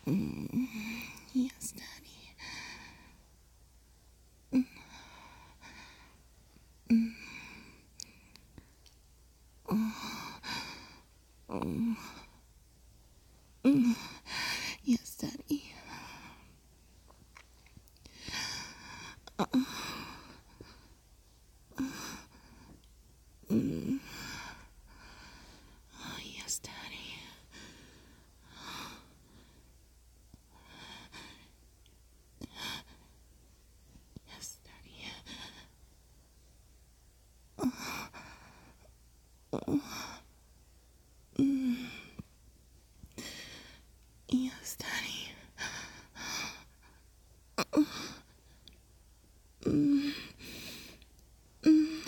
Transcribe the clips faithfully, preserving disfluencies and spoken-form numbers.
Mm, yes, Daddy. Mm, oh, mm, yes, Daddy. Mm, oh, yes, Daddy. Yes, Daddy. Mm, yes, Daddy. Mm, mm,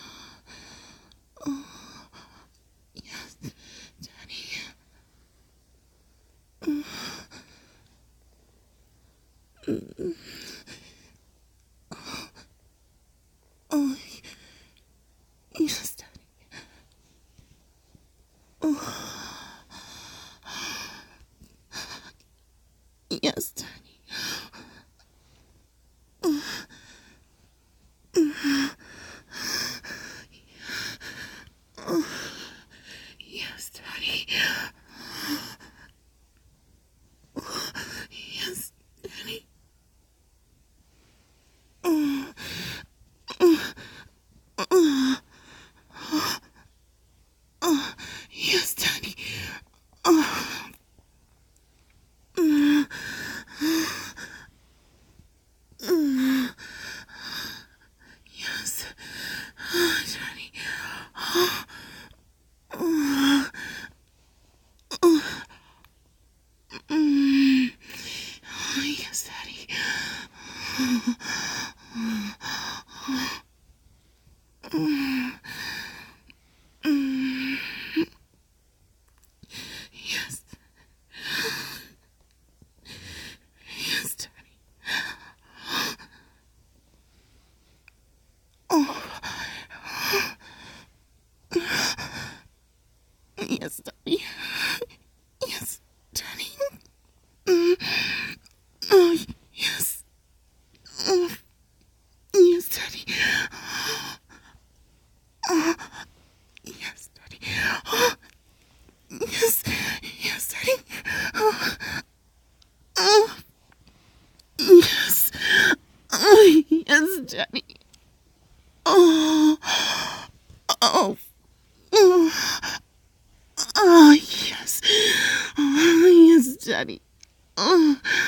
yes, Daddy. Mm, oh, yes, Daddy. Oh, yes, Daddy. Yes, Daddy. Yes, Daddy. Mm, mm, oh, yes, Daddy. Oh, mm, mm, yes, oh, Daddy. Oh, oh, mm, oh, yes, Daddy. Mm, yes, yes, Daddy. Oh, yes, Daddy. Yes, Daddy. Mm, oh, yes. Oh, yes, Daddy. Oh, yes, Daddy. Oh, yes, yes, Daddy. Oh, oh, yes. Oh, yes, Daddy. Oh, oh, oh, oh, yes. Oh, yes, Daddy. Oh,